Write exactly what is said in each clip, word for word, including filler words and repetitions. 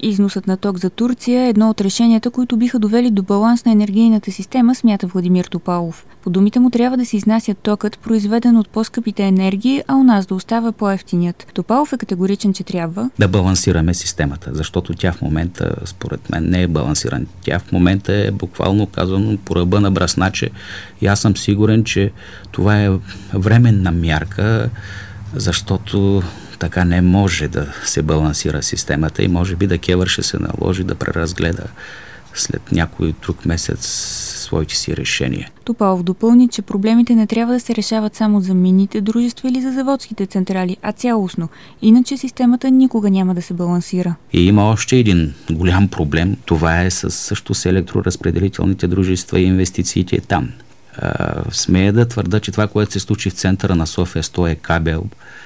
износът на ток за Турция е едно от решенията, които биха довели до баланс на енергийната система, смята Владимир Топалов. По думите му трябва да се изнасят токът, произведен от по-скъпите енергии, а у нас да остава по-евтиният. Топалов е категоричен, че трябва да балансираме системата, защото тя в момента, според мен, не е балансирана. Тя в момента е буквално казано по ръба на бръсначе и аз съм сигурен, че това е временна мярка, защото така не може да се балансира системата и може би да КЕВР ще се наложи да преразгледа след някой друг месец своите си решения. Топалов допълни, че проблемите не трябва да се решават само за минните дружества или за заводските централи, а цялостно. Иначе системата никога няма да се балансира. И има още един голям проблем. Това е с, също с електроразпределителните дружества и инвестициите там. А, смея да твърда, че това, което се случи в центъра на София с този кабел,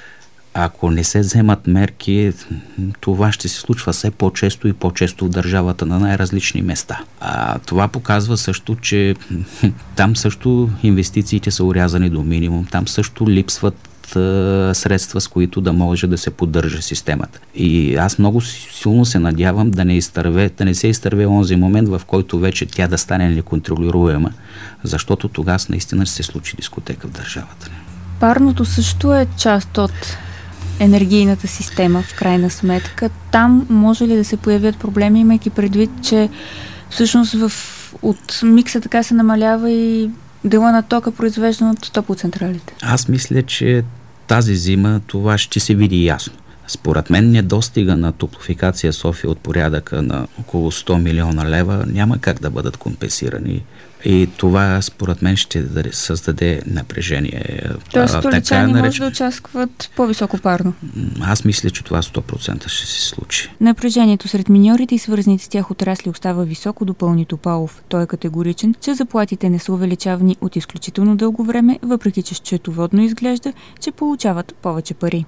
ако не се вземат мерки, това ще се случва все по-често и по-често в държавата на най-различни места. А това показва също, че там също инвестициите са орязани до минимум, там също липсват а, средства, с които да може да се поддържа системата. И аз много силно се надявам да не, изтърве, да не се изтърве онзи момент, в който вече тя да стане неконтролируема, защото тогава наистина ще се случи дискотека в държавата. Парното също е част от енергийната система, в крайна сметка. Там може ли да се появят проблеми, имайки предвид, че всъщност в, от микса така се намалява и дела на тока, произвеждан от топлоцентралите? Аз мисля, че тази зима това ще се види ясно. Според мен недостига на Топлофикация София от порядъка на около сто милиона лева няма как да бъдат компенсирани. И това, според мен, ще създаде напрежение. Тоест, столичани нареч... може да очакват по-високо парно? Аз мисля, че това сто процента ще се случи. Напрежението сред миньорите и свързаните с тях отрасли остава високо, допълни Топалов. Той е категоричен, че заплатите не са увеличавани от изключително дълго време, въпреки че счетоводно изглежда, че получават повече пари.